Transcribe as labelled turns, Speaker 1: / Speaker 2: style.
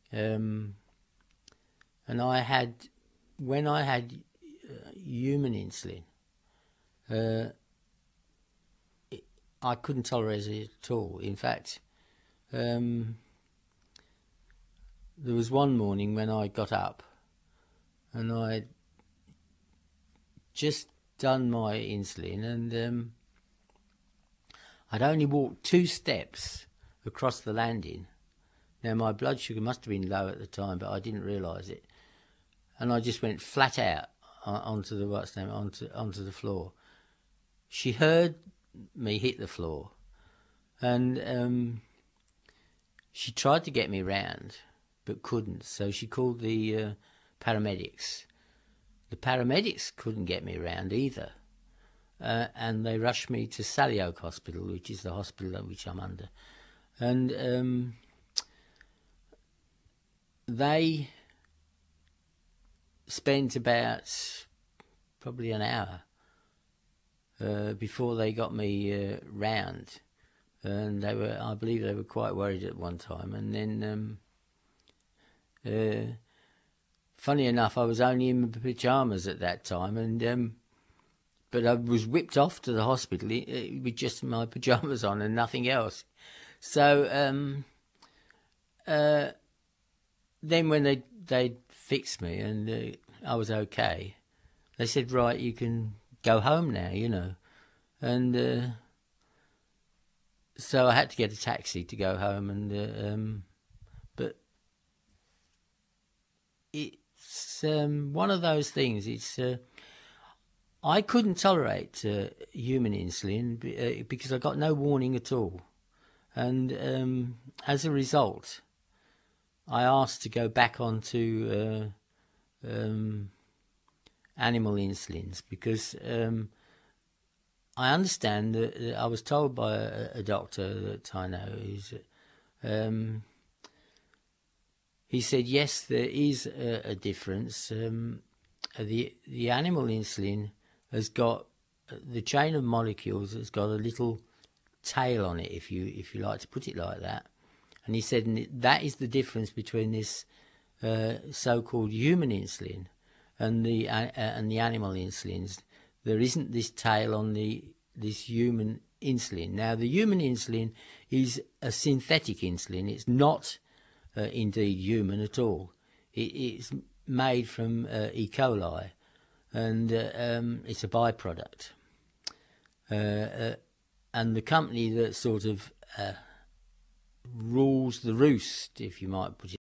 Speaker 1: and I had, when I had human insulin, I couldn't tolerate it at all. In fact, there was one morning when I got up and I'd just done my insulin, and I'd only walked 2 steps across the landing. Now, my blood sugar must have been low at the time, but I didn't realise it. And I just went flat out onto the floor. She heard me hit the floor, and she tried to get me round, but couldn't. So she called the paramedics. The paramedics couldn't get me round either, and they rushed me to Sally Oak Hospital, which is the hospital at which I'm under, and they spent about probably an hour before they got me round, and I believe they were quite worried at one time. And then, funny enough, I was only in my pyjamas at that time, and but I was whipped off to the hospital with just my pyjamas on and nothing else. So then when they fixed me and I was okay, they said, right, you can go home now, and so I had to get a taxi to go home, and but it's one of those things. It's I couldn't tolerate human insulin because I got no warning at all, and as a result, I asked to go back onto animal insulins because I understand that I was told by a doctor that I know, he said, yes, there is a difference. The animal insulin has got, the chain of molecules has got a little tail on it, if you like to put it like that. And he said that is the difference between this so-called human insulin and the animal insulins. There isn't this tail on this human insulin. Now, the human insulin is a synthetic insulin. It's not indeed human at all. It's made from E. coli, and it's a byproduct. And the company that sort of rules the roost, if you might put it